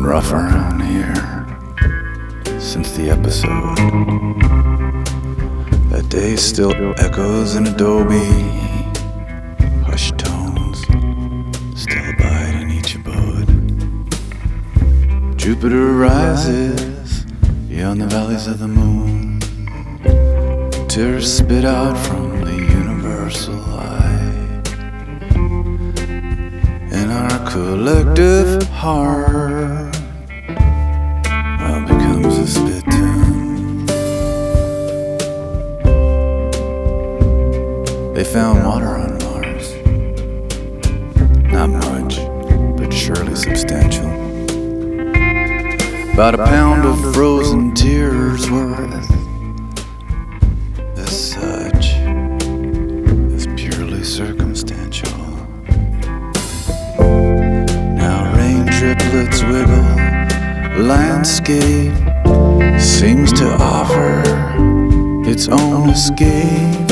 rough around here since the episode. That day still echoes in Adobe. Hushed tones still abide in each abode. Jupiter rises beyond the valleys of the moon. Tears spit out from the universal eye. And our collective heart, well, becomes a spittoon. They found water on Mars. Not much, but surely substantial. About a pound of frozen tears worth. As such, is purely circumstantial. Now rain driplets wiggle. Landscape seems to offer its own escape.